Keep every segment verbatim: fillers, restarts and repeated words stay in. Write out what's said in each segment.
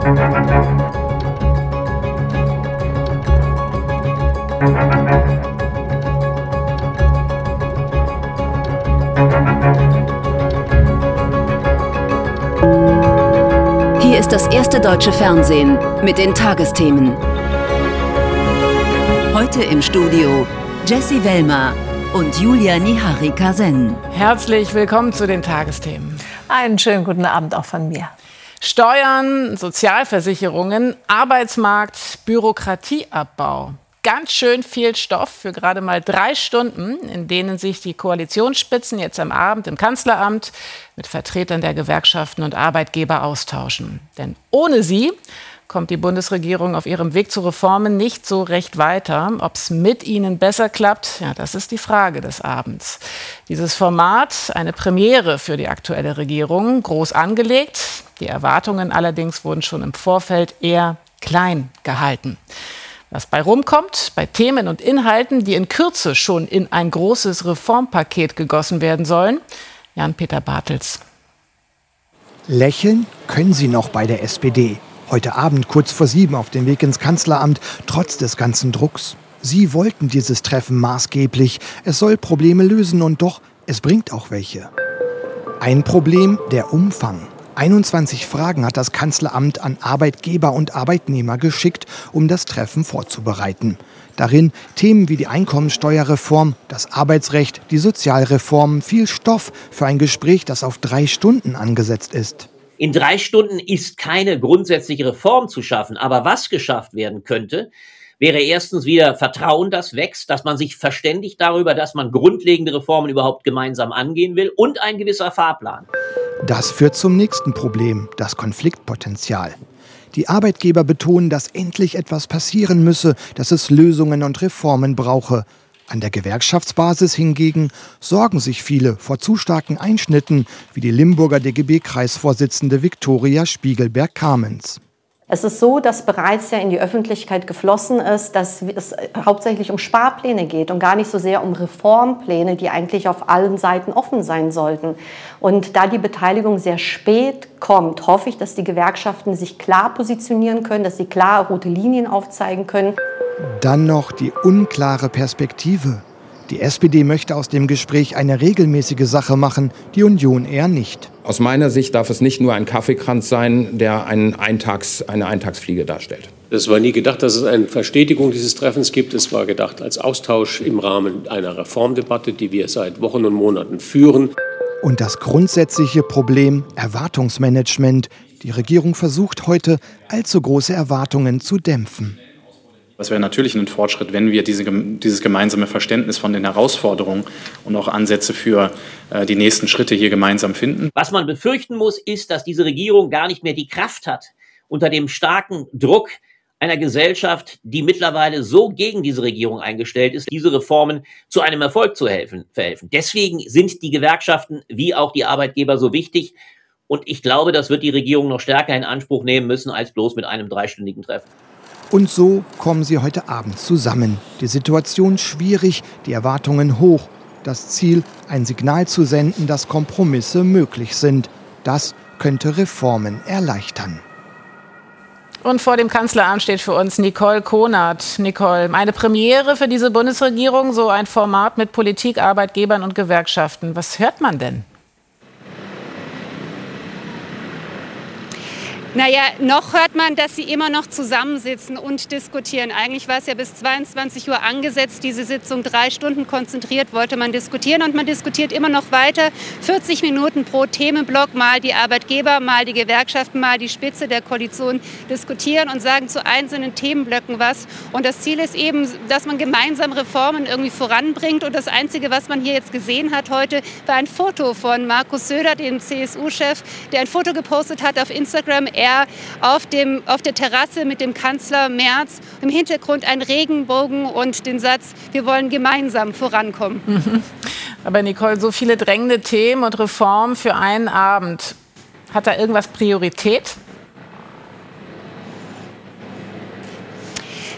Hier ist das erste deutsche Fernsehen mit den Tagesthemen. Heute im Studio Jessie Wellmer und Julia Niharika-Sen. Herzlich willkommen zu den Tagesthemen. Einen schönen guten Abend auch von mir. Steuern, Sozialversicherungen, Arbeitsmarkt, Bürokratieabbau. Ganz schön viel Stoff für gerade mal drei Stunden, in denen sich die Koalitionsspitzen jetzt am Abend im Kanzleramt mit Vertretern der Gewerkschaften und Arbeitgeber austauschen. Denn ohne sie kommt die Bundesregierung auf ihrem Weg zu Reformen nicht so recht weiter. Ob es mit ihnen besser klappt, ja, das ist die Frage des Abends. Dieses Format, eine Premiere für die aktuelle Regierung, groß angelegt. Die Erwartungen allerdings wurden schon im Vorfeld eher klein gehalten. Was bei rumkommt, bei Themen und Inhalten, die in Kürze schon in ein großes Reformpaket gegossen werden sollen. Jan-Peter Bartels. Lächeln können Sie noch bei der S P D. Heute Abend kurz vor sieben auf dem Weg ins Kanzleramt, trotz des ganzen Drucks. Sie wollten dieses Treffen maßgeblich. Es soll Probleme lösen und doch, es bringt auch welche. Ein Problem, der Umfang. einundzwanzig Fragen hat das Kanzleramt an Arbeitgeber und Arbeitnehmer geschickt, um das Treffen vorzubereiten. Darin Themen wie die Einkommensteuerreform, das Arbeitsrecht, die Sozialreform, viel Stoff für ein Gespräch, das auf drei Stunden angesetzt ist. In drei Stunden ist keine grundsätzliche Reform zu schaffen, aber was geschafft werden könnte, wäre erstens wieder Vertrauen, das wächst, dass man sich verständigt darüber, dass man grundlegende Reformen überhaupt gemeinsam angehen will und ein gewisser Fahrplan. Das führt zum nächsten Problem, das Konfliktpotenzial. Die Arbeitgeber betonen, dass endlich etwas passieren müsse, dass es Lösungen und Reformen brauche. An der Gewerkschaftsbasis hingegen sorgen sich viele vor zu starken Einschnitten, wie die Limburger D G B-Kreisvorsitzende Viktoria Spiegelberg-Kamens. Es ist so, dass bereits ja in die Öffentlichkeit geflossen ist, dass es hauptsächlich um Sparpläne geht und gar nicht so sehr um Reformpläne, die eigentlich auf allen Seiten offen sein sollten. Und da die Beteiligung sehr spät kommt, hoffe ich, dass die Gewerkschaften sich klar positionieren können, dass sie klar rote Linien aufzeigen können. Dann noch die unklare Perspektive. Die S P D möchte aus dem Gespräch eine regelmäßige Sache machen, die Union eher nicht. Aus meiner Sicht darf es nicht nur ein Kaffeekranz sein, der einen Eintags, eine Eintagsfliege darstellt. Es war nie gedacht, dass es eine Verstetigung dieses Treffens gibt. Es war gedacht als Austausch im Rahmen einer Reformdebatte, die wir seit Wochen und Monaten führen. Und das grundsätzliche Problem Erwartungsmanagement. Die Regierung versucht heute, allzu große Erwartungen zu dämpfen. Das wäre natürlich ein Fortschritt, wenn wir diese, dieses gemeinsame Verständnis von den Herausforderungen und auch Ansätze für äh, die nächsten Schritte hier gemeinsam finden. Was man befürchten muss, ist, dass diese Regierung gar nicht mehr die Kraft hat, unter dem starken Druck einer Gesellschaft, die mittlerweile so gegen diese Regierung eingestellt ist, diese Reformen zu einem Erfolg zu helfen, verhelfen. Deswegen sind die Gewerkschaften wie auch die Arbeitgeber so wichtig. Und ich glaube, das wird die Regierung noch stärker in Anspruch nehmen müssen, als bloß mit einem dreistündigen Treffen. Und so kommen sie heute Abend zusammen. Die Situation schwierig, die Erwartungen hoch. Das Ziel, ein Signal zu senden, dass Kompromisse möglich sind. Das könnte Reformen erleichtern. Und vor dem Kanzleramt steht für uns Nicole Konert. Nicole, eine Premiere für diese Bundesregierung, so ein Format mit Politik, Arbeitgebern und Gewerkschaften. Was hört man denn? Naja, noch hört man, dass sie immer noch zusammensitzen und diskutieren. Eigentlich war es ja bis zweiundzwanzig Uhr angesetzt, diese Sitzung drei Stunden konzentriert wollte man diskutieren. Und man diskutiert immer noch weiter, vierzig Minuten pro Themenblock, mal die Arbeitgeber, mal die Gewerkschaften, mal die Spitze der Koalition diskutieren und sagen zu einzelnen Themenblöcken was. Und das Ziel ist eben, dass man gemeinsam Reformen irgendwie voranbringt. Und das Einzige, was man hier jetzt gesehen hat heute, war ein Foto von Markus Söder, dem C S U-Chef, der ein Foto gepostet hat auf Instagram. Er auf, dem, auf der Terrasse mit dem Kanzler Merz, im Hintergrund ein Regenbogen und den Satz, wir wollen gemeinsam vorankommen. Mhm. Aber Nicole, so viele drängende Themen und Reformen für einen Abend. Hat da irgendwas Priorität?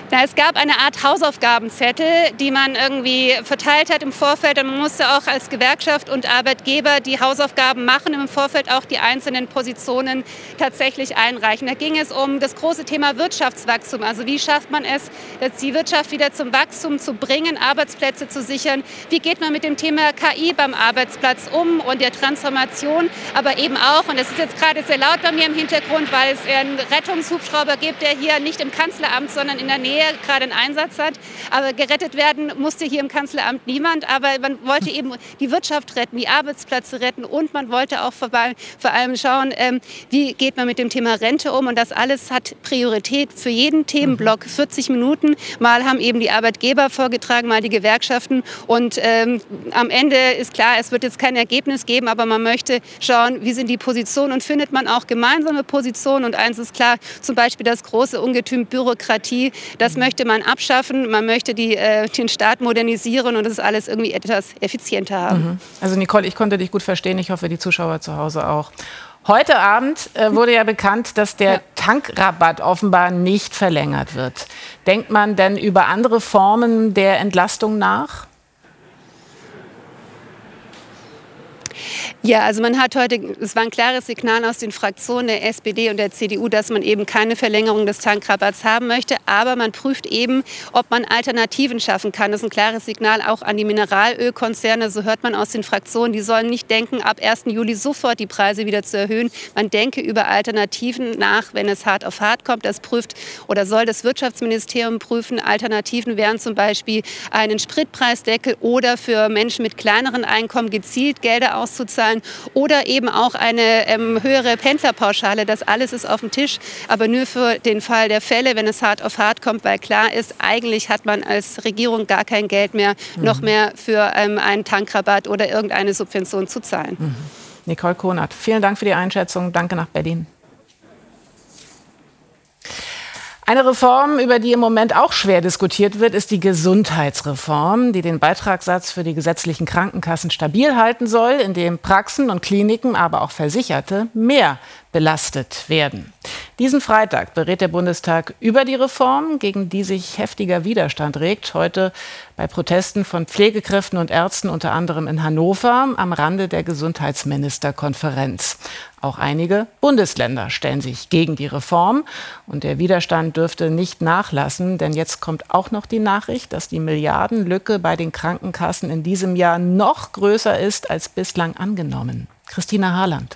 Na, es gab eine Art Hausaufgabenzettel, die man irgendwie verteilt hat im Vorfeld. Und man musste auch als Gewerkschaft und Arbeitgeber die Hausaufgaben machen, im Vorfeld auch die einzelnen Positionen tatsächlich einreichen. Da ging es um das große Thema Wirtschaftswachstum. Also wie schafft man es, die Wirtschaft wieder zum Wachstum zu bringen, Arbeitsplätze zu sichern? Wie geht man mit dem Thema K I beim Arbeitsplatz um und der Transformation? Aber eben auch, und es ist jetzt gerade sehr laut bei mir im Hintergrund, weil es einen Rettungshubschrauber gibt, der hier nicht im Kanzleramt, sondern in der Nähe gerade einen Einsatz hat. Aber gerettet werden musste hier im Kanzleramt niemand. Aber man wollte eben die Wirtschaft retten, die Arbeitsplätze retten und man wollte auch vor allem schauen, wie geht man mit dem Thema Rente um. Und das alles hat Priorität für jeden Themenblock. vierzig Minuten. Mal haben eben die Arbeitgeber vorgetragen, mal die Gewerkschaften. Und ähm, am Ende ist klar, es wird jetzt kein Ergebnis geben, aber man möchte schauen, wie sind die Positionen und findet man auch gemeinsame Positionen. Und eins ist klar, zum Beispiel das große Ungetüm Bürokratie, das möchte man abschaffen. Man möchte die, äh, den Staat modernisieren und das alles irgendwie etwas effizienter haben. Mhm. Also Nicole, ich konnte dich gut verstehen. Ich hoffe, die Zuschauer zu Hause auch. Heute Abend äh, wurde ja bekannt, dass der ja. Tankrabatt offenbar nicht verlängert wird. Denkt man denn über andere Formen der Entlastung nach? Ja, also man hat heute, es war ein klares Signal aus den Fraktionen der S P D und der C D U, dass man eben keine Verlängerung des Tankrabatts haben möchte. Aber man prüft eben, ob man Alternativen schaffen kann. Das ist ein klares Signal auch an die Mineralölkonzerne. So hört man aus den Fraktionen, die sollen nicht denken, ab ersten Juli sofort die Preise wieder zu erhöhen. Man denke über Alternativen nach, wenn es hart auf hart kommt. Das prüft oder soll das Wirtschaftsministerium prüfen. Alternativen wären zum Beispiel einen Spritpreisdeckel oder für Menschen mit kleineren Einkommen gezielt Gelder auszuzahlen. Oder eben auch eine ähm, höhere Pendlerpauschale. Das alles ist auf dem Tisch, aber nur für den Fall der Fälle, wenn es hart auf hart kommt, weil klar ist, eigentlich hat man als Regierung gar kein Geld mehr, mhm. noch mehr für ähm, einen Tankrabatt oder irgendeine Subvention zu zahlen. Mhm. Nicole Konert, vielen Dank für die Einschätzung. Danke nach Berlin. Eine Reform, über die im Moment auch schwer diskutiert wird, ist die Gesundheitsreform, die den Beitragssatz für die gesetzlichen Krankenkassen stabil halten soll, indem Praxen und Kliniken, aber auch Versicherte mehr belastet werden. Diesen Freitag berät der Bundestag über die Reform, gegen die sich heftiger Widerstand regt. Heute bei Protesten von Pflegekräften und Ärzten, unter anderem in Hannover, am Rande der Gesundheitsministerkonferenz. Auch einige Bundesländer stellen sich gegen die Reform. Und der Widerstand dürfte nicht nachlassen, denn jetzt kommt auch noch die Nachricht, dass die Milliardenlücke bei den Krankenkassen in diesem Jahr noch größer ist als bislang angenommen. Christina Harland.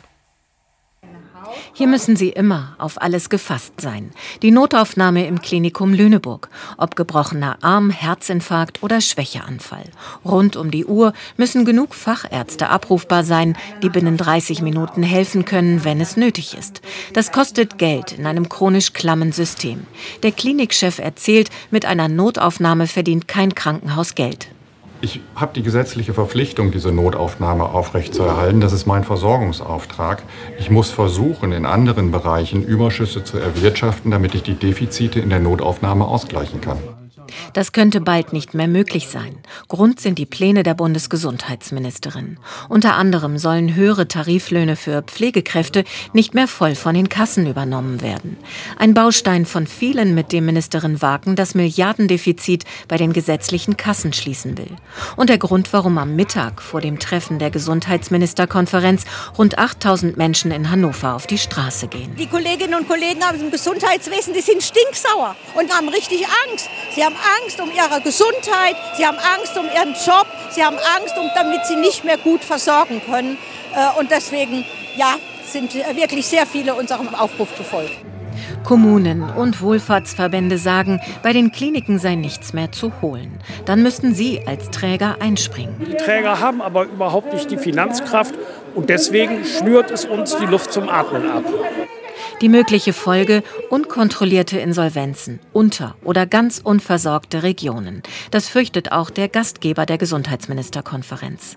Hier müssen Sie immer auf alles gefasst sein. Die Notaufnahme im Klinikum Lüneburg. Ob gebrochener Arm, Herzinfarkt oder Schwächeanfall. Rund um die Uhr müssen genug Fachärzte abrufbar sein, die binnen dreißig Minuten helfen können, wenn es nötig ist. Das kostet Geld in einem chronisch klammen System. Der Klinikchef erzählt, mit einer Notaufnahme verdient kein Krankenhaus Geld. Ich habe die gesetzliche Verpflichtung, diese Notaufnahme aufrechtzuerhalten. Das ist mein Versorgungsauftrag. Ich muss versuchen, in anderen Bereichen Überschüsse zu erwirtschaften, damit ich die Defizite in der Notaufnahme ausgleichen kann. Das könnte bald nicht mehr möglich sein. Grund sind die Pläne der Bundesgesundheitsministerin. Unter anderem sollen höhere Tariflöhne für Pflegekräfte nicht mehr voll von den Kassen übernommen werden. Ein Baustein von vielen, mit dem Ministerin Waken das Milliardendefizit bei den gesetzlichen Kassen schließen will. Und der Grund, warum am Mittag vor dem Treffen der Gesundheitsministerkonferenz rund achttausend Menschen in Hannover auf die Straße gehen. Die Kolleginnen und Kollegen aus dem Gesundheitswesen, die sind stinksauer und haben richtig Angst. Sie haben Angst um ihre Gesundheit, sie haben Angst um ihren Job, sie haben Angst, um, damit sie nicht mehr gut versorgen können. Und deswegen, ja, sind wirklich sehr viele unserem Aufruf gefolgt. Kommunen und Wohlfahrtsverbände sagen, bei den Kliniken sei nichts mehr zu holen. Dann müssten sie als Träger einspringen. Die Träger haben aber überhaupt nicht die Finanzkraft und deswegen schnürt es uns die Luft zum Atmen ab. Die mögliche Folge: unkontrollierte Insolvenzen, unter- oder ganz unversorgte Regionen. Das fürchtet auch der Gastgeber der Gesundheitsministerkonferenz.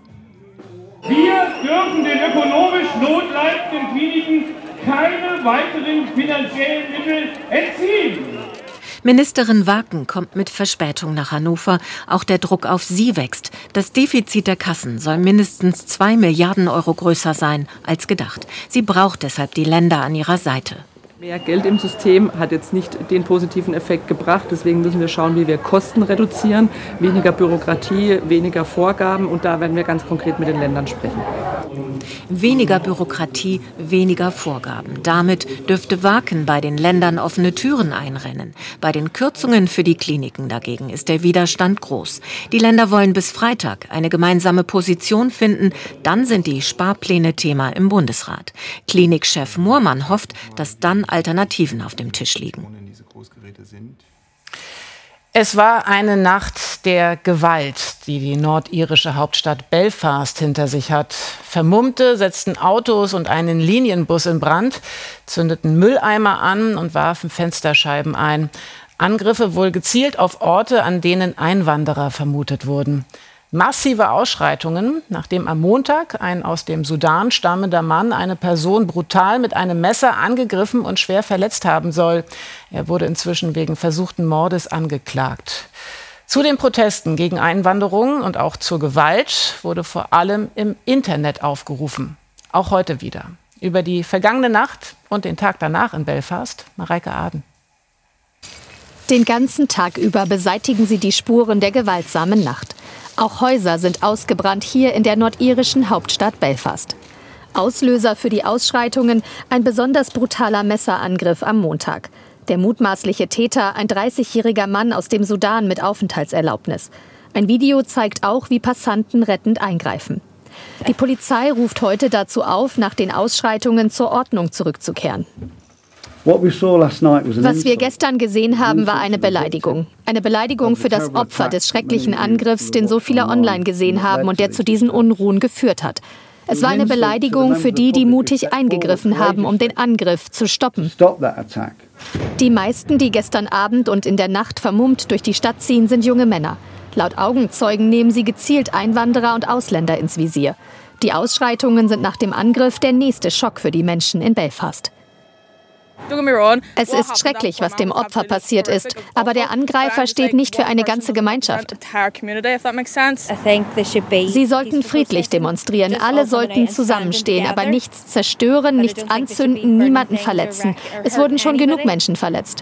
Wir dürfen den ökonomisch notleidenden Kliniken keine weiteren finanziellen Mittel entziehen. Ministerin Waken kommt mit Verspätung nach Hannover. Auch der Druck auf sie wächst. Das Defizit der Kassen soll mindestens zwei Milliarden Euro größer sein als gedacht. Sie braucht deshalb die Länder an ihrer Seite. Mehr Geld im System hat jetzt nicht den positiven Effekt gebracht. Deswegen müssen wir schauen, wie wir Kosten reduzieren, weniger Bürokratie, weniger Vorgaben. Und da werden wir ganz konkret mit den Ländern sprechen. Weniger Bürokratie, weniger Vorgaben. Damit dürfte Waken bei den Ländern offene Türen einrennen. Bei den Kürzungen für die Kliniken dagegen ist der Widerstand groß. Die Länder wollen bis Freitag eine gemeinsame Position finden. Dann sind die Sparpläne Thema im Bundesrat. Klinikchef Moormann hofft, dass dann Alternativen auf dem Tisch liegen. Es war eine Nacht der Gewalt, die die nordirische Hauptstadt Belfast hinter sich hat. Vermummte setzten Autos und einen Linienbus in Brand, zündeten Mülleimer an und warfen Fensterscheiben ein. Angriffe wohl gezielt auf Orte, an denen Einwanderer vermutet wurden. Massive Ausschreitungen, nachdem am Montag ein aus dem Sudan stammender Mann eine Person brutal mit einem Messer angegriffen und schwer verletzt haben soll. Er wurde inzwischen wegen versuchten Mordes angeklagt. Zu den Protesten gegen Einwanderung und auch zur Gewalt wurde vor allem im Internet aufgerufen. Auch heute wieder. Über die vergangene Nacht und den Tag danach in Belfast, Mareike Aden. Den ganzen Tag über beseitigen sie die Spuren der gewaltsamen Nacht. Auch Häuser sind ausgebrannt hier in der nordirischen Hauptstadt Belfast. Auslöser für die Ausschreitungen ein besonders brutaler Messerangriff am Montag. Der mutmaßliche Täter, ein dreißigjähriger Mann aus dem Sudan mit Aufenthaltserlaubnis. Ein Video zeigt auch, wie Passanten rettend eingreifen. Die Polizei ruft heute dazu auf, nach den Ausschreitungen zur Ordnung zurückzukehren. Was wir gestern gesehen haben, war eine Beleidigung. Eine Beleidigung für das Opfer des schrecklichen Angriffs, den so viele online gesehen haben und der zu diesen Unruhen geführt hat. Es war eine Beleidigung für die, die mutig eingegriffen haben, um den Angriff zu stoppen. Die meisten, die gestern Abend und in der Nacht vermummt durch die Stadt ziehen, sind junge Männer. Laut Augenzeugen nehmen sie gezielt Einwanderer und Ausländer ins Visier. Die Ausschreitungen sind nach dem Angriff der nächste Schock für die Menschen in Belfast. Es ist schrecklich, was dem Opfer passiert ist, aber der Angreifer steht nicht für eine ganze Gemeinschaft. Sie sollten friedlich demonstrieren, alle sollten zusammenstehen, aber nichts zerstören, nichts anzünden, niemanden verletzen. Es wurden schon genug Menschen verletzt.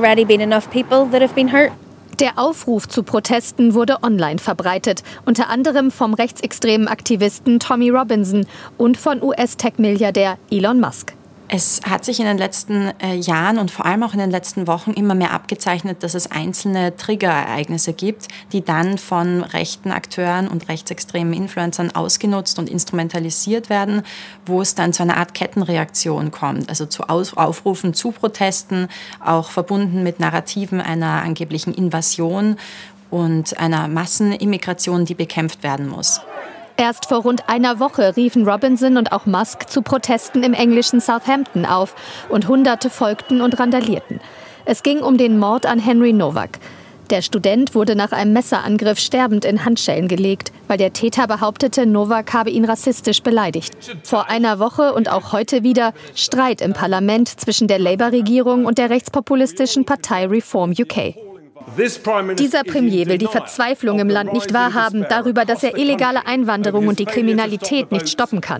Der Aufruf zu Protesten wurde online verbreitet, unter anderem vom rechtsextremen Aktivisten Tommy Robinson und von U S-Tech-Milliardär Elon Musk. Es hat sich in den letzten äh, Jahren und vor allem auch in den letzten Wochen immer mehr abgezeichnet, dass es einzelne Triggerereignisse gibt, die dann von rechten Akteuren und rechtsextremen Influencern ausgenutzt und instrumentalisiert werden, wo es dann zu einer Art Kettenreaktion kommt, also zu Aus- Aufrufen zu Protesten, auch verbunden mit Narrativen einer angeblichen Invasion und einer Massenimmigration, die bekämpft werden muss. Erst vor rund einer Woche riefen Robinson und auch Musk zu Protesten im englischen Southampton auf und Hunderte folgten und randalierten. Es ging um den Mord an Henry Nowak. Der Student wurde nach einem Messerangriff sterbend in Handschellen gelegt, weil der Täter behauptete, Nowak habe ihn rassistisch beleidigt. Vor einer Woche und auch heute wieder Streit im Parlament zwischen der Labour-Regierung und der rechtspopulistischen Partei Reform U K. Dieser Premier will die Verzweiflung im Land nicht wahrhaben darüber, dass er illegale Einwanderung und die Kriminalität nicht stoppen kann.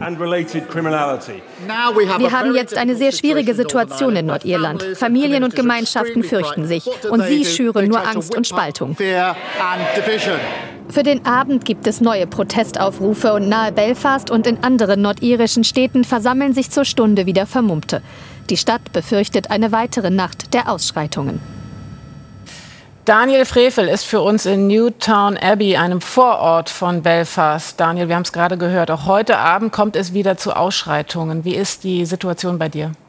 Wir haben jetzt eine sehr schwierige Situation in Nordirland. Familien und Gemeinschaften fürchten sich und sie schüren nur Angst und Spaltung. Für den Abend gibt es neue Protestaufrufe und nahe Belfast und in anderen nordirischen Städten versammeln sich zur Stunde wieder Vermummte. Die Stadt befürchtet eine weitere Nacht der Ausschreitungen. Daniel Frevel ist für uns in Newtown Abbey, einem Vorort von Belfast. Daniel, wir haben es gerade gehört, auch heute Abend kommt es wieder zu Ausschreitungen. Wie ist die Situation bei dir?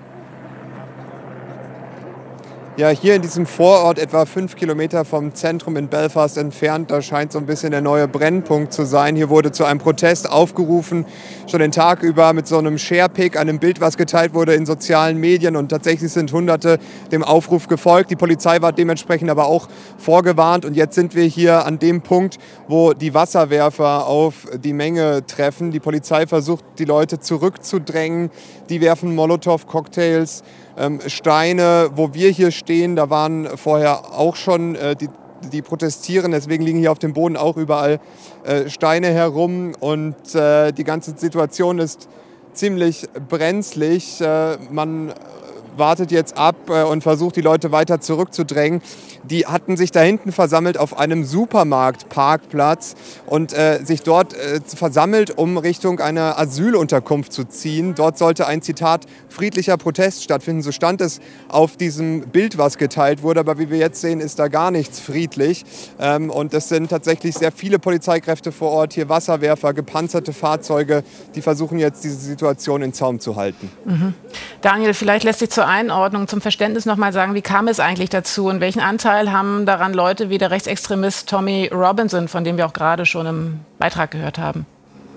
Ja, hier in diesem Vorort, etwa fünf Kilometer vom Zentrum in Belfast entfernt, da scheint so ein bisschen der neue Brennpunkt zu sein. Hier wurde zu einem Protest aufgerufen, schon den Tag über mit so einem Sharepick, einem Bild, was geteilt wurde in sozialen Medien. Und tatsächlich sind Hunderte dem Aufruf gefolgt. Die Polizei war dementsprechend aber auch vorgewarnt. Und jetzt sind wir hier an dem Punkt, wo die Wasserwerfer auf die Menge treffen. Die Polizei versucht, die Leute zurückzudrängen. Die werfen Molotow-Cocktails, Steine. Wo wir hier stehen, da waren vorher auch schon äh, die, die protestieren, deswegen liegen hier auf dem Boden auch überall äh, Steine herum und äh, die ganze Situation ist ziemlich brenzlig. Äh, man wartet jetzt ab äh, und versucht, die Leute weiter zurückzudrängen. Die hatten sich da hinten versammelt auf einem Supermarktparkplatz und äh, sich dort äh, versammelt, um Richtung einer Asylunterkunft zu ziehen. Dort sollte ein, Zitat, friedlicher Protest stattfinden. So stand es auf diesem Bild, was geteilt wurde. Aber wie wir jetzt sehen, ist da gar nichts friedlich. Ähm, und es sind tatsächlich sehr viele Polizeikräfte vor Ort, hier Wasserwerfer, gepanzerte Fahrzeuge, die versuchen jetzt, diese Situation in Zaum zu halten. Mhm. Daniel, vielleicht lässt sich zur Einordnung, zum Verständnis noch mal sagen, wie kam es eigentlich dazu und welchen Anteil haben daran Leute wie der Rechtsextremist Tommy Robinson, von dem wir auch gerade schon im Beitrag gehört haben?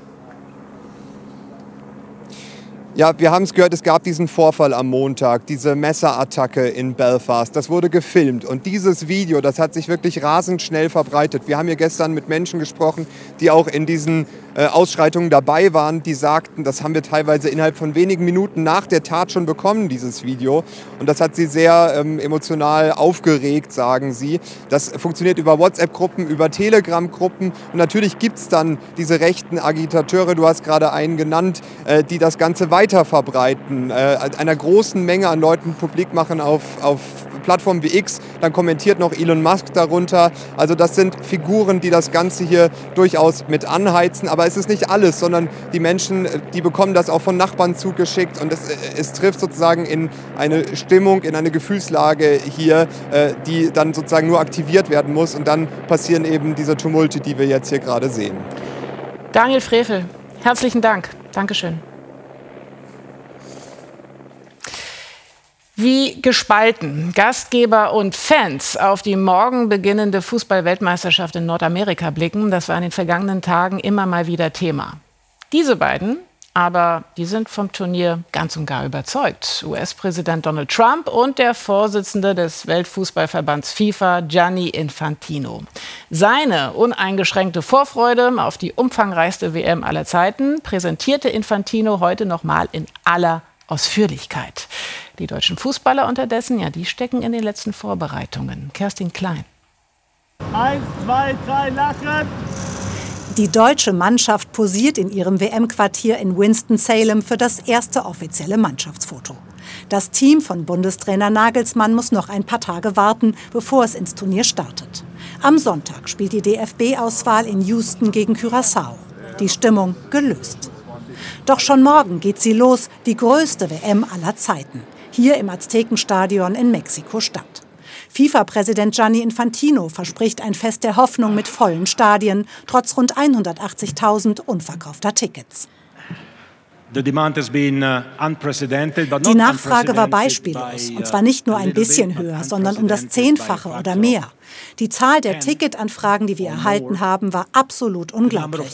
Ja, wir haben es gehört, es gab diesen Vorfall am Montag, diese Messerattacke in Belfast. Das wurde gefilmt und dieses Video, das hat sich wirklich rasend schnell verbreitet. Wir haben hier gestern mit Menschen gesprochen, die auch in diesen äh, Ausschreitungen dabei waren, die sagten, das haben wir teilweise innerhalb von wenigen Minuten nach der Tat schon bekommen, dieses Video. Und das hat sie sehr ähm, emotional aufgeregt, sagen sie. Das funktioniert über WhatsApp-Gruppen, über Telegram-Gruppen. Und natürlich gibt es dann diese rechten Agitateure, du hast gerade einen genannt, äh, die das Ganze weiter verbreiten, äh, einer großen Menge an Leuten publik machen auf, auf Plattformen wie X, dann kommentiert noch Elon Musk darunter. Also das sind Figuren, die das Ganze hier durchaus mit anheizen. Aber es ist nicht alles, sondern die Menschen, die bekommen das auch von Nachbarn zugeschickt und es, es trifft sozusagen in eine Stimmung, in eine Gefühlslage hier, äh, die dann sozusagen nur aktiviert werden muss und dann passieren eben diese Tumulte, die wir jetzt hier gerade sehen. Daniel Frevel, herzlichen Dank. Dankeschön. Wie gespalten Gastgeber und Fans auf die morgen beginnende Fußball-Weltmeisterschaft in Nordamerika blicken, das war in den vergangenen Tagen immer mal wieder Thema. Diese beiden, aber die sind vom Turnier ganz und gar überzeugt. U S-Präsident Donald Trump und der Vorsitzende des Weltfußballverbands FIFA, Gianni Infantino. Seine uneingeschränkte Vorfreude auf die umfangreichste W M aller Zeiten präsentierte Infantino heute nochmal in aller Ausführlichkeit. Die deutschen Fußballer unterdessen, ja, die stecken in den letzten Vorbereitungen. Kerstin Klein. Eins, zwei, drei, lachen! Die deutsche Mannschaft posiert in ihrem W M-Quartier in Winston-Salem für das erste offizielle Mannschaftsfoto. Das Team von Bundestrainer Nagelsmann muss noch ein paar Tage warten, bevor es ins Turnier startet. Am Sonntag spielt die D F B-Auswahl in Houston gegen Curaçao. Die Stimmung gelöst. Doch schon morgen geht sie los, die größte W M aller Zeiten. Hier im Aztekenstadion in Mexiko-Stadt. FIFA-Präsident Gianni Infantino verspricht ein Fest der Hoffnung mit vollen Stadien, trotz rund hundertachtzigtausend unverkaufter Tickets. Die Nachfrage war beispiellos, und zwar nicht nur ein bisschen höher, sondern um das Zehnfache oder mehr. Die Zahl der Ticketanfragen, die wir erhalten haben, war absolut unglaublich.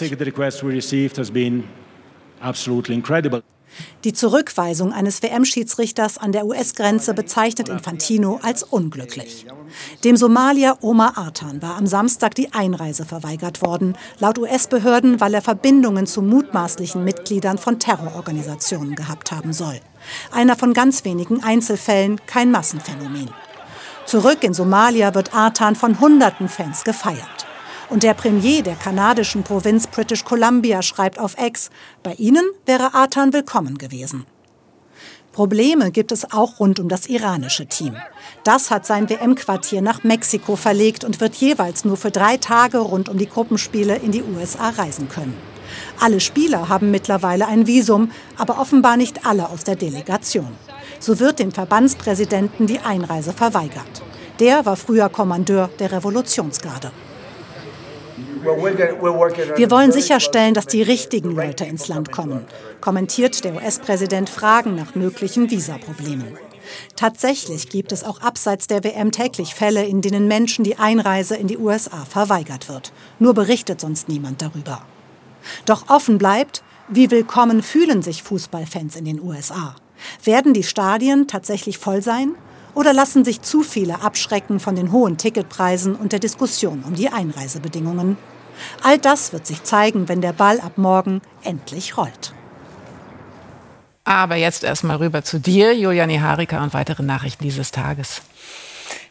Die Zurückweisung eines W M-Schiedsrichters an der U S-Grenze bezeichnet Infantino als unglücklich. Dem Somalier Omar Artan war am Samstag die Einreise verweigert worden, laut U S-Behörden, weil er Verbindungen zu mutmaßlichen Mitgliedern von Terrororganisationen gehabt haben soll. Einer von ganz wenigen Einzelfällen, kein Massenphänomen. Zurück in Somalia wird Artan von hunderten Fans gefeiert. Und der Premier der kanadischen Provinz British Columbia schreibt auf X, bei ihnen wäre Artan willkommen gewesen. Probleme gibt es auch rund um das iranische Team. Das hat sein W M-Quartier nach Mexiko verlegt und wird jeweils nur für drei Tage rund um die Gruppenspiele in die U S A reisen können. Alle Spieler haben mittlerweile ein Visum, aber offenbar nicht alle aus der Delegation. So wird dem Verbandspräsidenten die Einreise verweigert. Der war früher Kommandeur der Revolutionsgarde. Wir wollen sicherstellen, dass die richtigen Leute ins Land kommen, kommentiert der U S-Präsident Fragen nach möglichen Visaproblemen. Tatsächlich gibt es auch abseits der W M täglich Fälle, in denen Menschen die Einreise in die U S A verweigert wird. Nur berichtet sonst niemand darüber. Doch offen bleibt, wie willkommen fühlen sich Fußballfans in den U S A? Werden die Stadien tatsächlich voll sein? Oder lassen sich zu viele abschrecken von den hohen Ticketpreisen und der Diskussion um die Einreisebedingungen? All das wird sich zeigen, wenn der Ball ab morgen endlich rollt. Aber jetzt erst mal rüber zu dir, Julia Nieharika, und weitere Nachrichten dieses Tages.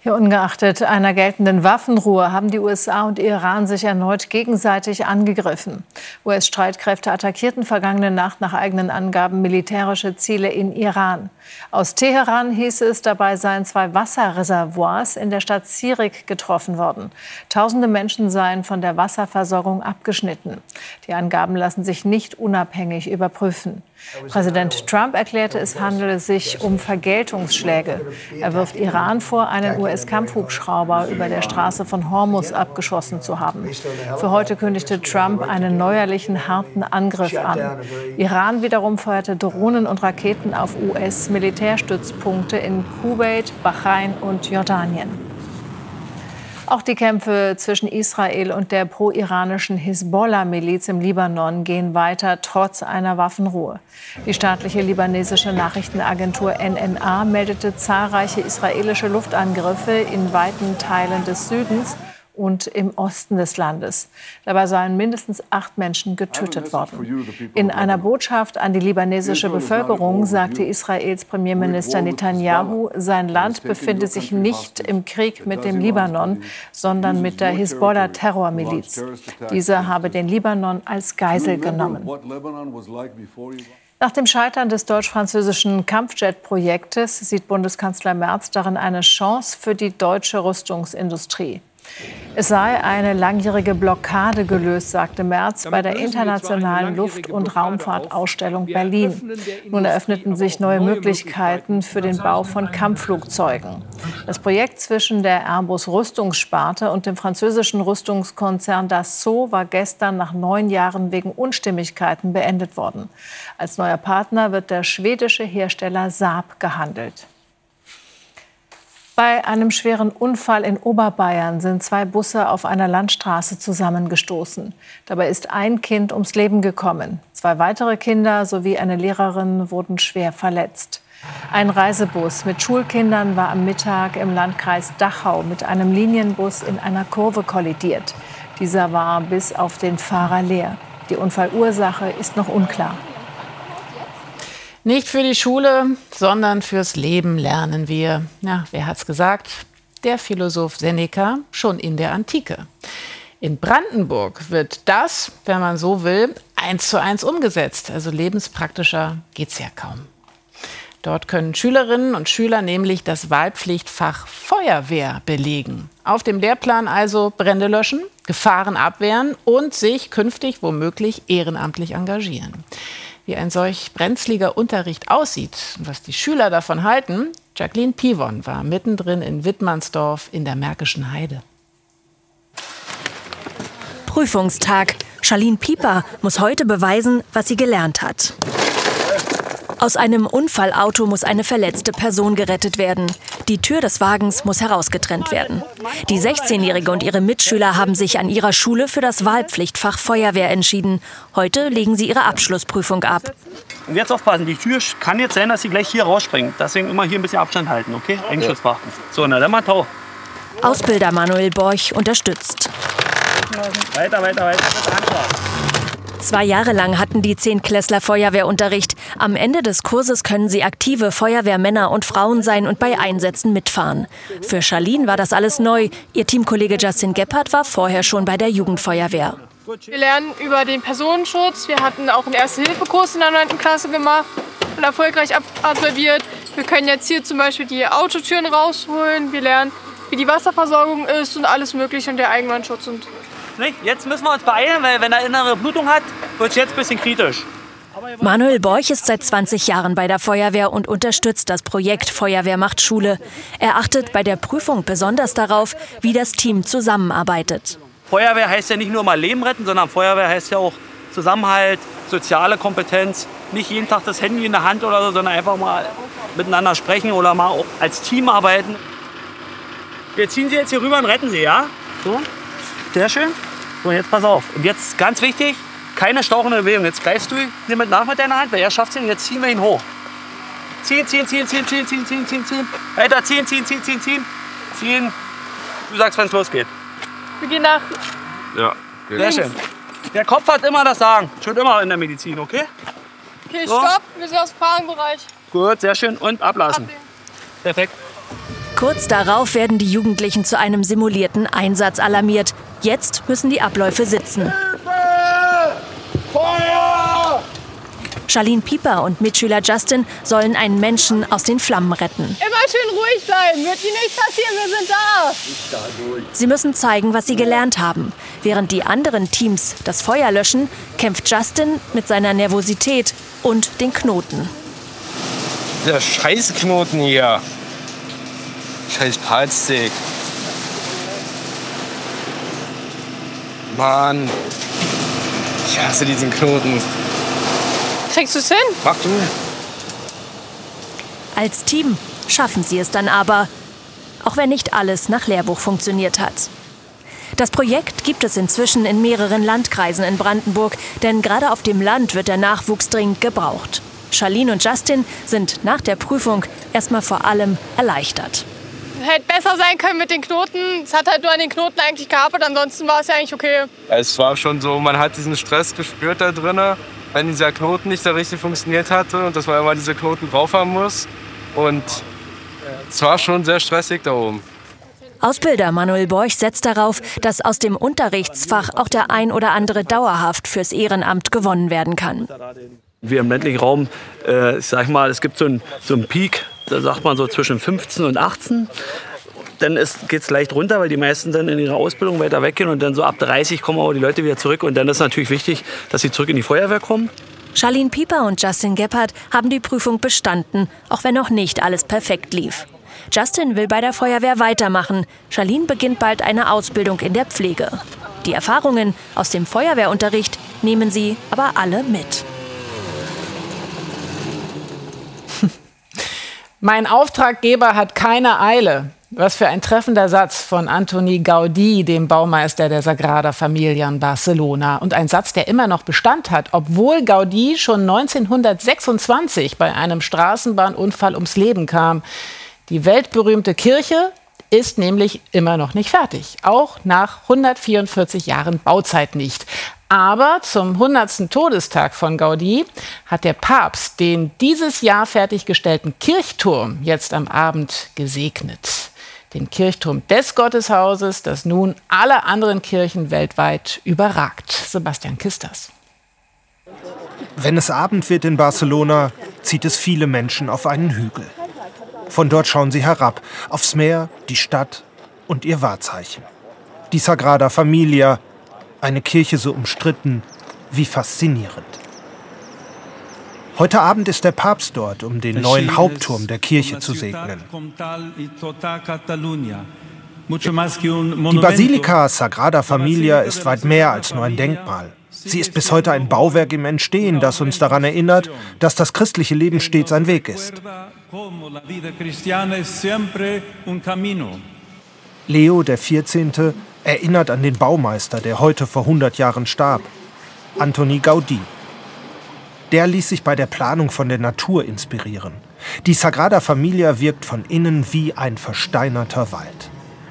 Ja, ungeachtet einer geltenden Waffenruhe haben die U S A und Iran sich erneut gegenseitig angegriffen. U S-Streitkräfte attackierten vergangene Nacht nach eigenen Angaben militärische Ziele in Iran. Aus Teheran hieß es, dabei seien zwei Wasserreservoirs in der Stadt Sirik getroffen worden. Tausende Menschen seien von der Wasserversorgung abgeschnitten. Die Angaben lassen sich nicht unabhängig überprüfen. Präsident Trump erklärte, es handele sich um Vergeltungsschläge. Er wirft Iran vor, einen U S-Kampfhubschrauber über der Straße von Hormuz abgeschossen zu haben. Für heute kündigte Trump einen neuerlichen harten Angriff an. Iran wiederum feuerte Drohnen und Raketen auf U S-Militärstützpunkte in Kuwait, Bahrain und Jordanien. Auch die Kämpfe zwischen Israel und der pro-iranischen Hisbollah-Miliz im Libanon gehen weiter, trotz einer Waffenruhe. Die staatliche libanesische Nachrichtenagentur N N A meldete zahlreiche israelische Luftangriffe in weiten Teilen des Südens und im Osten des Landes. Dabei seien mindestens acht Menschen getötet worden. In einer Botschaft an die libanesische Bevölkerung sagte Israels Premierminister Netanyahu, sein Land befinde sich nicht im Krieg mit dem Libanon, sondern mit der Hisbollah-Terrormiliz. Diese habe den Libanon als Geisel genommen. Nach dem Scheitern des deutsch-französischen Kampfjet-Projektes sieht Bundeskanzler Merz darin eine Chance für die deutsche Rüstungsindustrie. Es sei eine langjährige Blockade gelöst, sagte Merz bei der internationalen Luft- und Raumfahrtausstellung Berlin. Nun eröffneten sich neue Möglichkeiten für den Bau von Kampfflugzeugen. Das Projekt zwischen der Airbus-Rüstungssparte und dem französischen Rüstungskonzern Dassault war gestern nach neun Jahren wegen Unstimmigkeiten beendet worden. Als neuer Partner wird der schwedische Hersteller Saab gehandelt. Bei einem schweren Unfall in Oberbayern sind zwei Busse auf einer Landstraße zusammengestoßen. Dabei ist ein Kind ums Leben gekommen. Zwei weitere Kinder sowie eine Lehrerin wurden schwer verletzt. Ein Reisebus mit Schulkindern war am Mittag im Landkreis Dachau mit einem Linienbus in einer Kurve kollidiert. Dieser war bis auf den Fahrer leer. Die Unfallursache ist noch unklar. Nicht für die Schule, sondern fürs Leben lernen wir. Ja, wer hat's gesagt? Der Philosoph Seneca schon in der Antike. In Brandenburg wird das, wenn man so will, eins zu eins umgesetzt. Also lebenspraktischer geht's ja kaum. Dort können Schülerinnen und Schüler nämlich das Wahlpflichtfach Feuerwehr belegen. Auf dem Lehrplan also Brände löschen, Gefahren abwehren und sich künftig womöglich ehrenamtlich engagieren. Wie ein solch brenzliger Unterricht aussieht und was die Schüler davon halten, Jacqueline Pivon war mittendrin in Wittmannsdorf in der Märkischen Heide. Prüfungstag. Charlene Pieper muss heute beweisen, was sie gelernt hat. Aus einem Unfallauto muss eine verletzte Person gerettet werden. Die Tür des Wagens muss herausgetrennt werden. Die sechzehnjährige und ihre Mitschüler haben sich an ihrer Schule für das Wahlpflichtfach Feuerwehr entschieden. Heute legen sie ihre Abschlussprüfung ab. Und jetzt aufpassen, die Tür kann jetzt sein, dass sie gleich hier rausspringt. Deswegen immer hier ein bisschen Abstand halten, okay? Eigenschutz beachten. So, na dann mal tau. Ausbilder Manuel Borch unterstützt. Weiter, weiter, weiter, bitte anschlagen. Zwei Jahre lang hatten die Zehntklässler Feuerwehrunterricht. Am Ende des Kurses können sie aktive Feuerwehrmänner und Frauen sein und bei Einsätzen mitfahren. Für Charlene war das alles neu. Ihr Teamkollege Justin Gebhardt war vorher schon bei der Jugendfeuerwehr. Wir lernen über den Personenschutz. Wir hatten auch einen Erste-Hilfe-Kurs in der neunten Klasse gemacht und erfolgreich absolviert. Wir können jetzt hier zum Beispiel die Autotüren rausholen. Wir lernen, wie die Wasserversorgung ist und alles Mögliche und der Eigenbrandschutz. Und Jetzt müssen wir uns beeilen, weil wenn er innere Blutung hat, wird es jetzt ein bisschen kritisch. Manuel Borch ist seit zwanzig Jahren bei der Feuerwehr und unterstützt das Projekt Feuerwehr macht Schule. Er achtet bei der Prüfung besonders darauf, wie das Team zusammenarbeitet. Feuerwehr heißt ja nicht nur mal Leben retten, sondern Feuerwehr heißt ja auch Zusammenhalt, soziale Kompetenz. Nicht jeden Tag das Handy in der Hand oder so, sondern einfach mal miteinander sprechen oder mal auch als Team arbeiten. Wir ziehen Sie jetzt hier rüber und retten Sie, ja? So. Sehr schön. So, jetzt pass auf. Und jetzt ganz wichtig, keine stauchende Bewegung. Jetzt greifst du ihn mit nach mit deiner Hand, weil er schafft es nicht. Jetzt ziehen wir ihn hoch. Ziehen, ziehen, ziehen, ziehen, ziehen, ziehen, ziehen, ziehen, ziehen. Weiter ziehen, ziehen, ziehen, ziehen, ziehen. Ziehen. Du sagst, wenn es losgeht. wir gehen nach. Ja. Sehr schön. Der Kopf hat immer das Sagen. Schon immer in der Medizin, okay? Okay, so. stopp. Wir sind aus dem Fahrbereich. Gut, sehr schön. Und ablassen. Ablegen. Perfekt. Kurz darauf werden die Jugendlichen zu einem simulierten Einsatz alarmiert. Jetzt müssen die Abläufe sitzen. Feuer! Charlene Pieper und Mitschüler Justin sollen einen Menschen aus den Flammen retten. Immer schön ruhig bleiben, wird Ihnen nichts passieren, wir sind da. Sie müssen zeigen, was sie gelernt haben. Während die anderen Teams das Feuer löschen, kämpft Justin mit seiner Nervosität und den Knoten. Der Scheißknoten hier. Scheiß Palstick. Mann. Ich hasse diesen Knoten. Kriegst du es hin? Mach du. Als Team schaffen sie es dann aber, auch wenn nicht alles nach Lehrbuch funktioniert hat. Das Projekt gibt es inzwischen in mehreren Landkreisen in Brandenburg, denn gerade auf dem Land wird der Nachwuchs dringend gebraucht. Charlene und Justin sind nach der Prüfung erstmal vor allem erleichtert. Hätte besser sein können mit den Knoten. Es hat halt nur an den Knoten eigentlich gehapert, ansonsten war es ja eigentlich okay. Es war schon so, man hat diesen Stress gespürt da drinnen, wenn dieser Knoten nicht so richtig funktioniert hatte und dass man immer diese Knoten drauf haben muss. Und es war schon sehr stressig da oben. Ausbilder Manuel Borch setzt darauf, dass aus dem Unterrichtsfach auch der ein oder andere dauerhaft fürs Ehrenamt gewonnen werden kann. Wir im ländlichen Raum, äh, ich sag mal, es gibt so einen, so einen Peak, da sagt man so zwischen fünfzehn und achtzehn. Dann geht es leicht runter, weil die meisten dann in ihrer Ausbildung weiter weggehen. Und dann so ab dreißig kommen aber die Leute wieder zurück. Und dann ist natürlich wichtig, dass sie zurück in die Feuerwehr kommen. Charlene Pieper und Justin Gebhardt haben die Prüfung bestanden, auch wenn noch nicht alles perfekt lief. Justin will bei der Feuerwehr weitermachen. Charlene beginnt bald eine Ausbildung in der Pflege. Die Erfahrungen aus dem Feuerwehrunterricht nehmen sie aber alle mit. Mein Auftraggeber hat keine Eile. Was für ein treffender Satz von Antoni Gaudí, dem Baumeister der Sagrada Familia in Barcelona. Und ein Satz, der immer noch Bestand hat, obwohl Gaudí schon neunzehnhundertsechsundzwanzig bei einem Straßenbahnunfall ums Leben kam. Die weltberühmte Kirche ist nämlich immer noch nicht fertig. Auch nach hundertvierundvierzig Jahren Bauzeit nicht. Aber zum hundertsten Todestag von Gaudí hat der Papst den dieses Jahr fertiggestellten Kirchturm jetzt am Abend gesegnet. Den Kirchturm des Gotteshauses, das nun alle anderen Kirchen weltweit überragt. Sebastian Kisters. Wenn es Abend wird in Barcelona, zieht es viele Menschen auf einen Hügel. Von dort schauen sie herab, aufs Meer, die Stadt und ihr Wahrzeichen. Die Sagrada Familia, eine Kirche so umstritten wie faszinierend. Heute Abend ist der Papst dort, um den neuen Hauptturm der Kirche zu segnen. Die Basilika Sagrada Familia ist weit mehr als nur ein Denkmal. Sie ist bis heute ein Bauwerk im Entstehen, das uns daran erinnert, dass das christliche Leben stets ein Weg ist. Leo der Vierzehnte erinnert an den Baumeister, der heute vor hundert Jahren starb, Antoni Gaudí. Der ließ sich bei der Planung von der Natur inspirieren. Die Sagrada Familia wirkt von innen wie ein versteinerter Wald.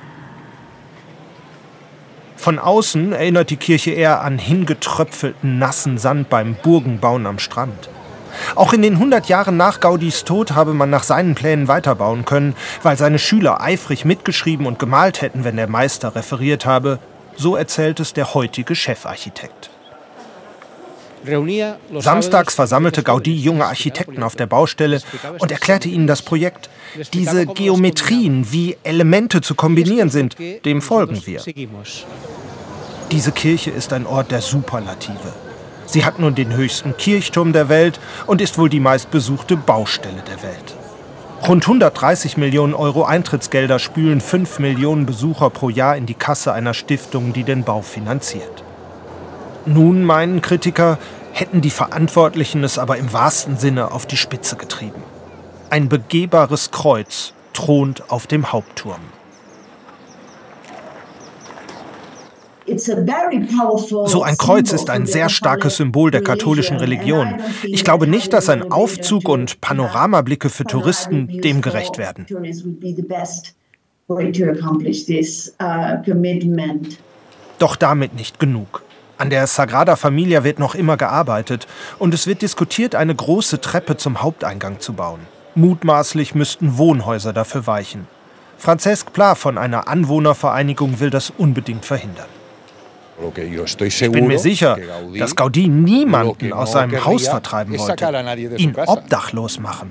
Von außen erinnert die Kirche eher an hingetröpfelten, nassen Sand beim Burgenbauen am Strand. Auch in den hundert Jahren nach Gaudís Tod habe man nach seinen Plänen weiterbauen können, weil seine Schüler eifrig mitgeschrieben und gemalt hätten, wenn der Meister referiert habe. So erzählt es der heutige Chefarchitekt. Samstags versammelte Gaudí junge Architekten auf der Baustelle und erklärte ihnen das Projekt. Diese Geometrien, wie Elemente zu kombinieren sind, dem folgen wir. Diese Kirche ist ein Ort der Superlative. Sie hat nun den höchsten Kirchturm der Welt und ist wohl die meistbesuchte Baustelle der Welt. Rund hundertdreißig Millionen Euro Eintrittsgelder spülen fünf Millionen Besucher pro Jahr in die Kasse einer Stiftung, die den Bau finanziert. Nun, meinen Kritiker, hätten die Verantwortlichen es aber im wahrsten Sinne auf die Spitze getrieben. Ein begehbares Kreuz thront auf dem Hauptturm. So ein Kreuz ist ein sehr starkes Symbol der katholischen Religion. Ich glaube nicht, dass ein Aufzug und Panoramablicke für Touristen dem gerecht werden. Doch damit nicht genug. An der Sagrada Familia wird noch immer gearbeitet und es wird diskutiert, eine große Treppe zum Haupteingang zu bauen. Mutmaßlich müssten Wohnhäuser dafür weichen. Francesc Pla von einer Anwohnervereinigung will das unbedingt verhindern. Ich bin mir sicher, dass Gaudí niemanden aus seinem Haus vertreiben wollte, ihn obdachlos machen.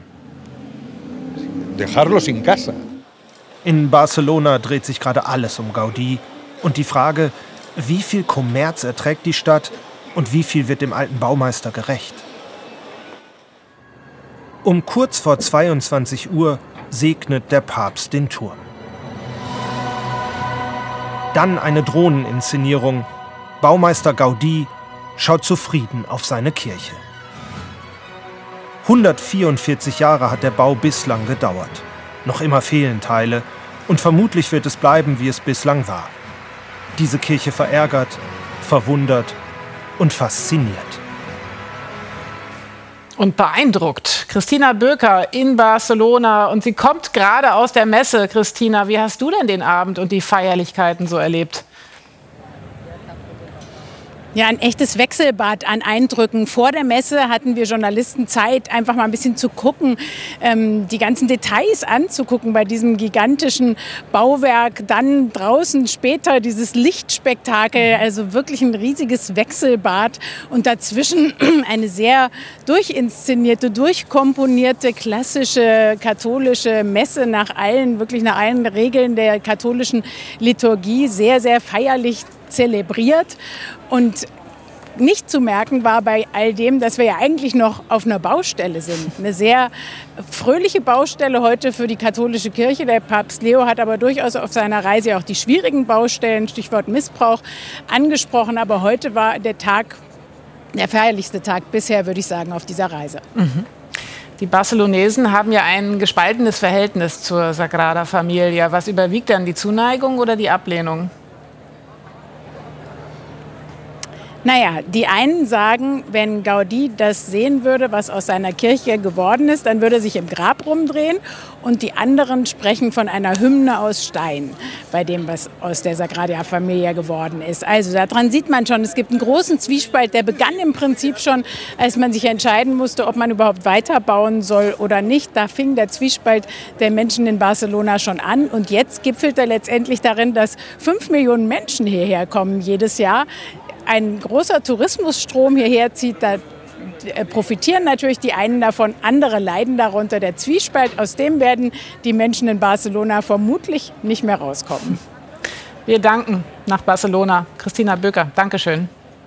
In Barcelona dreht sich gerade alles um Gaudí und die Frage, wie viel Kommerz erträgt die Stadt und wie viel wird dem alten Baumeister gerecht. Um kurz vor zweiundzwanzig Uhr segnet der Papst den Turm. Dann eine Drohneninszenierung. Baumeister Gaudí schaut zufrieden auf seine Kirche. hundertvierundvierzig Jahre hat der Bau bislang gedauert. Noch immer fehlen Teile und vermutlich wird es bleiben, wie es bislang war. Diese Kirche verärgert, verwundert und fasziniert. Und beeindruckt. Christina Böker in Barcelona und sie kommt gerade aus der Messe. Christina, wie hast du denn den Abend und die Feierlichkeiten so erlebt? Ja, ein echtes Wechselbad an Eindrücken. Vor der Messe hatten wir Journalisten Zeit, einfach mal ein bisschen zu gucken, ähm, die ganzen Details anzugucken bei diesem gigantischen Bauwerk. Dann draußen später dieses Lichtspektakel, also wirklich ein riesiges Wechselbad. Und dazwischen eine sehr durchinszenierte, durchkomponierte, klassische katholische Messe nach allen, wirklich nach allen Regeln der katholischen Liturgie. Sehr, sehr feierlich zelebriert. Und nicht zu merken war bei all dem, dass wir ja eigentlich noch auf einer Baustelle sind. Eine sehr fröhliche Baustelle heute für die katholische Kirche. Der Papst Leo hat aber durchaus auf seiner Reise auch die schwierigen Baustellen, Stichwort Missbrauch, angesprochen. Aber heute war der Tag, der feierlichste Tag bisher, würde ich sagen, auf dieser Reise. Mhm. Die Barcelonesen haben ja ein gespaltenes Verhältnis zur Sagrada Familia. Was überwiegt dann, die Zuneigung oder die Ablehnung? Naja, die einen sagen, wenn Gaudí das sehen würde, was aus seiner Kirche geworden ist, dann würde er sich im Grab rumdrehen. Und die anderen sprechen von einer Hymne aus Stein, bei dem, was aus der Sagrada Familia geworden ist. Also daran sieht man schon, es gibt einen großen Zwiespalt, der begann im Prinzip schon, als man sich entscheiden musste, ob man überhaupt weiterbauen soll oder nicht. Da fing der Zwiespalt der Menschen in Barcelona schon an. Und jetzt gipfelt er letztendlich darin, dass fünf Millionen Menschen hierher kommen jedes Jahr. Ein großer Tourismusstrom hierher zieht, da profitieren natürlich die einen davon, andere leiden darunter. Der Zwiespalt, aus dem werden die Menschen in Barcelona vermutlich nicht mehr rauskommen. Wir danken nach Barcelona. Christina Böker, Dankeschön.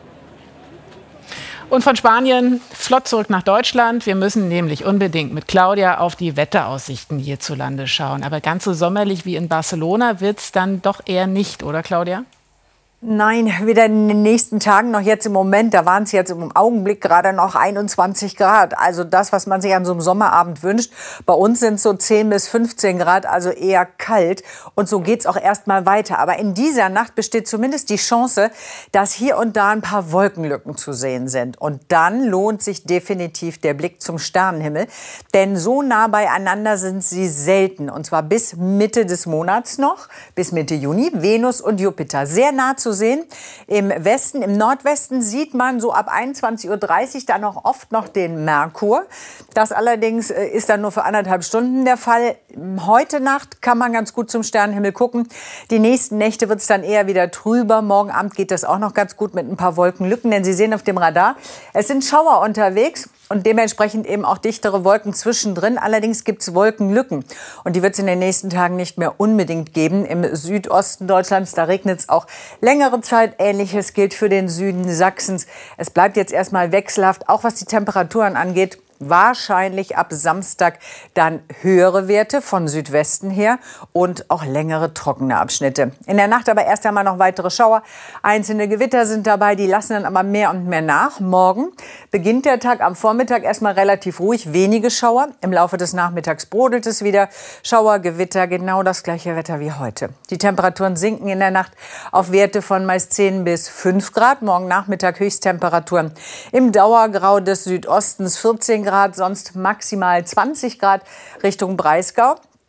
Und von Spanien flott zurück nach Deutschland. Wir müssen nämlich unbedingt mit Claudia auf die Wetteraussichten hierzulande schauen. Aber ganz so sommerlich wie in Barcelona wird es dann doch eher nicht, oder Claudia? Nein, weder in den nächsten Tagen noch jetzt im Moment. Da waren es jetzt im Augenblick gerade noch einundzwanzig Grad. Also das, was man sich an so einem Sommerabend wünscht. Bei uns sind es so zehn bis fünfzehn Grad, also eher kalt. Und so geht's auch erst mal weiter. Aber in dieser Nacht besteht zumindest die Chance, dass hier und da ein paar Wolkenlücken zu sehen sind. Und dann lohnt sich definitiv der Blick zum Sternenhimmel. Denn so nah beieinander sind sie selten. Und zwar bis Mitte des Monats noch, bis Mitte Juni. Venus und Jupiter sehr nah zu sehen. Im Westen, im Nordwesten sieht man so ab einundzwanzig Uhr dreißig dann auch oft noch den Merkur. Das allerdings ist dann nur für anderthalb Stunden der Fall. Heute Nacht kann man ganz gut zum Sternenhimmel gucken. Die nächsten Nächte wird es dann eher wieder trüber. Morgen Abend geht das auch noch ganz gut mit ein paar Wolkenlücken, denn Sie sehen auf dem Radar, es sind Schauer unterwegs. Und dementsprechend eben auch dichtere Wolken zwischendrin. Allerdings gibt es Wolkenlücken. Und die wird es in den nächsten Tagen nicht mehr unbedingt geben. Im Südosten Deutschlands, da regnet es auch längere Zeit. Ähnliches gilt für den Süden Sachsens. Es bleibt jetzt erstmal wechselhaft, auch was die Temperaturen angeht. Wahrscheinlich ab Samstag dann höhere Werte von Südwesten her und auch längere trockene Abschnitte. In der Nacht aber erst einmal noch weitere Schauer. Einzelne Gewitter sind dabei, die lassen dann aber mehr und mehr nach. Morgen beginnt der Tag am Vormittag erstmal relativ ruhig, wenige Schauer. Im Laufe des Nachmittags brodelt es wieder. Schauer, Gewitter, genau das gleiche Wetter wie heute. Die Temperaturen sinken in der Nacht auf Werte von meist zehn bis fünf Grad. Morgen Nachmittag Höchsttemperaturen im Dauergrau des Südostens vierzehn Grad, sonst maximal zwanzig Grad Richtung Breisgau.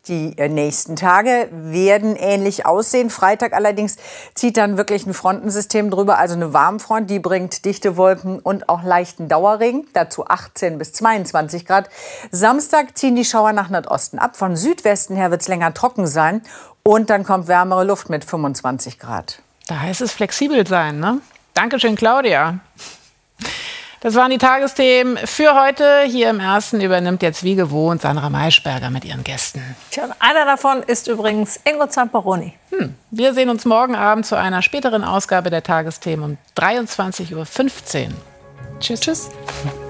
Die nächsten Tage werden ähnlich aussehen. Freitag allerdings zieht dann wirklich ein Frontensystem drüber, also eine Warmfront, die bringt dichte Wolken und auch leichten Dauerregen, dazu achtzehn bis zweiundzwanzig Grad. Samstag ziehen die Schauer nach Nordosten ab. Von Südwesten her wird es länger trocken sein und dann kommt wärmere Luft mit fünfundzwanzig Grad. Da heißt es flexibel sein, ne? Dankeschön, Claudia. Das waren die Tagesthemen für heute. Hier im Ersten übernimmt jetzt wie gewohnt Sandra Maischberger mit ihren Gästen. Tja, und einer davon ist übrigens Ingo Zamperoni. Hm. Wir sehen uns morgen Abend zu einer späteren Ausgabe der Tagesthemen um dreiundzwanzig Uhr fünfzehn. Tschüss. Tschüss.